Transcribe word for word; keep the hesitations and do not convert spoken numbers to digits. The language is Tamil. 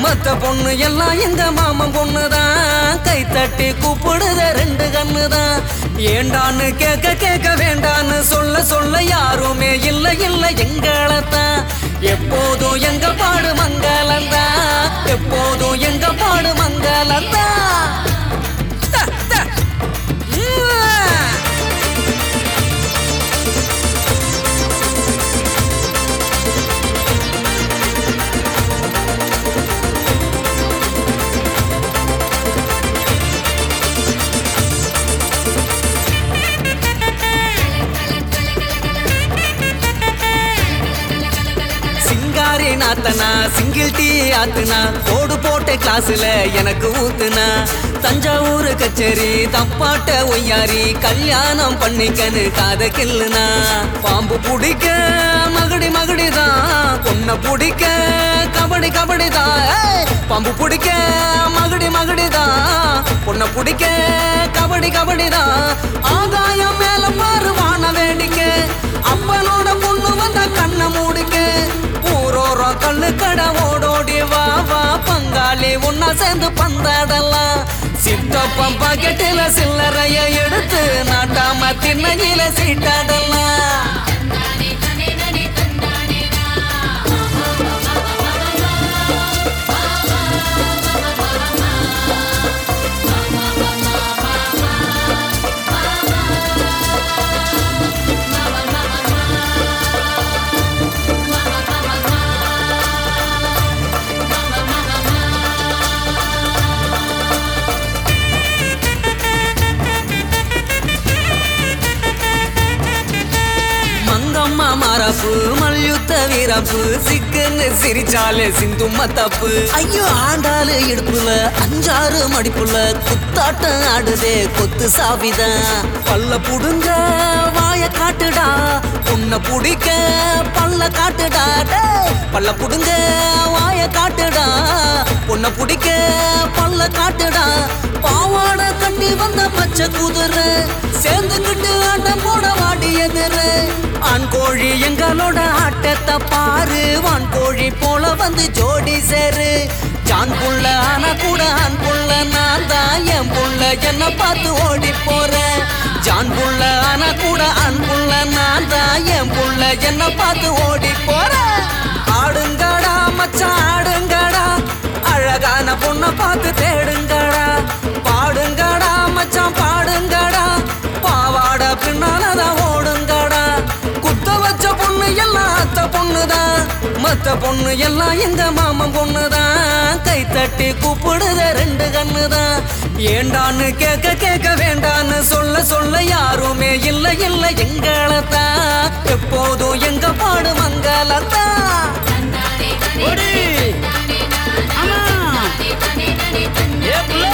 மத்த பொண்ணு எல்லாம் எங்க மாமன் பொண்ணுதான். கை தட்டி கூப்பிடுத ரெண்டு கண்ணுதான். ஏண்டான்னு கேட்க கேட்க வேண்டான்னு சொல்ல சொல்ல யாருமே இல்ல இல்ல எங்களத்தான். எப்போதும் எங்க பாடு மங்களந்தா, எப்போதும் எங்க பாடு மங்களந்தா. நாத்தனா சிங்கிள் டீ ஆத்துனா கோடு போட்ட கிளாஸ்ல எனக்கு ஊத்துனா. தஞ்சாவூர் கச்சேரி தப்பாட்ட ஒய்யாரி கல்யாணம் பண்ணிக்கன்னு காத கில்லுனா. பாம்பு பிடிக்க மகடி மகடிதான், பொண்ண பிடிக்க கபடி கபடிதான். பாம்பு பிடிக்க மகடி மகடிதான், பொண்ண பிடிக்க கபடி கபடிதான். ஆகாயம் மேல பாரு வான வேடிக்கை, அப்பனோட பொண்ணு வந்தா கண்ண மூடிக்க. ஊரோரம் கல்லு கடை ஓடோடி வா வா பங்காளி உன்ன சேர்ந்து பந்தாடலாம். சித்தப்பம் பாக்கெட்டில சில்லறைய எடுத்து நாட்டாம திண்ணையில சீட்டாடலாம். மாறாப்பு மல்யுத்த வீராப்பு சிக்குன்னு சிரிச்சாலே சிந்து மத்தாப்பு. ஐயோ ஆண்டாளு இடுப்புல அஞ்சாறு மடிப்புல குத்தாட்டம் ஆடுதே கொத்து சாவிதான். பல்ல புடுங்க வாய காட்டுடா, உன்னை புடிக்க பல்ல காட்டுடா. பல்ல புடுங்க வாய காட்டுடா, உன்னை புடிக்க பல்ல காட்டுடா. பாவாட கட்டி வந்த பச்சை குதிரை சேர்ந்துக்கிட்டு ஆட்டம் போட வாடி எதிரு. ஆண் கோழி எங்களோட ஆட்டத்தை பாரு, வான் கோழி போல வந்து ஜோடி சேரு. ஜான் புள்ள ஆனா கூட ஆண் புள்ள நான் தான், என் புள்ள என்ன பார்த்து ஓடி போறேன். ஜான் புள்ள ஆனா கூட ஆண் புள்ள நான் தான், என் புள்ள என்ன பார்த்து ஓடி போறேன். ஆடுங்கடா மச்சான் ஆடுங்கடா, அழகான பொண்ணை பார்த்து தேடுங்கடா. பாடுங்கடா மச்சான் பாடுங்கடா, பாவாட பின்னாலதான் ஓடுங்கடா. குத்த வச்ச பொண்ணு எல்லாம் அத்த பொண்ணுதான், மத்த பொண்ணு எல்லாம் எங்க மாமன் பொண்ணுதான். கை தட்டி கூப்பிடுத ரெண்டு கண்ணுதான். ஏண்டான்னு கேட்க கேட்க வேண்டான்னு சொல்ல சொல்ல யாருமே இல்ல இல்ல எங்களத்தான். எப்போதும் எங்க பாடு மங்களத்தான். ஆமா ஏ